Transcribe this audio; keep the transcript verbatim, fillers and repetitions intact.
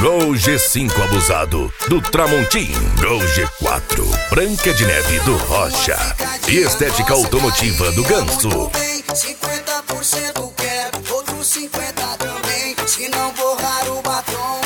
Gol G cinco abusado do Tramontim. Gol G quatro Branca de Neve do Rocha. E estética automotiva do Ganso. cinquenta por cento quero, outros cinquenta também. Se não borrar o batom,